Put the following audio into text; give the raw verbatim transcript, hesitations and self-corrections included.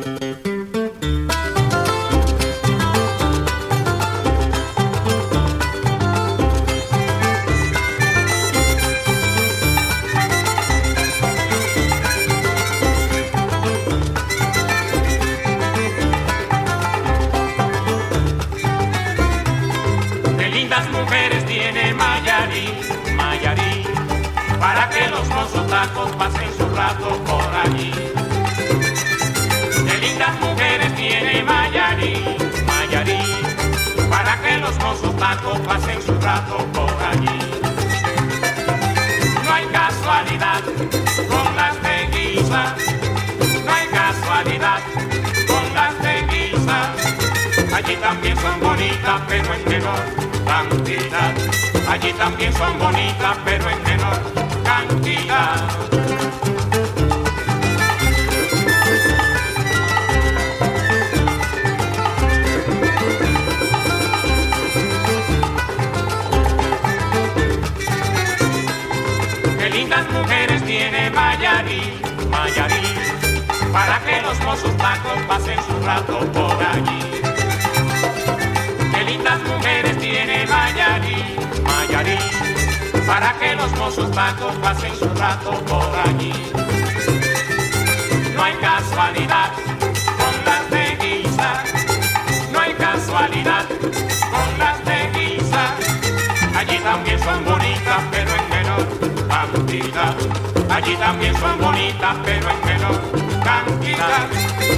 Lindas mujeres tiene Mayarí, Mayarí, para que los mozotacos pasen su rato por allí. Qué lindas mujeres tiene Mayarí, Mayarí, para que los mozotacos pasen su rato por allí. No hay casualidad con las de Guisa, no hay casualidad con las de Guisa. Allí también son bonitas, pero en menor cantidad. Allí también son bonitas, pero en menor cantidad. Qué lindas mujeres tiene Mayarí, Mayarí, para que los mozotacos pasen su rato por allí. Qué lindas mujeres tiene Mayarí, Mayarí, para que los mozotacos pasen su rato por allí. No hay casualidad con las de Guisa, no hay casualidad con las de Guisa. Allí también son bonitas, pero en menor cantidad. Allí también son bonitas, pero en menor cantidad.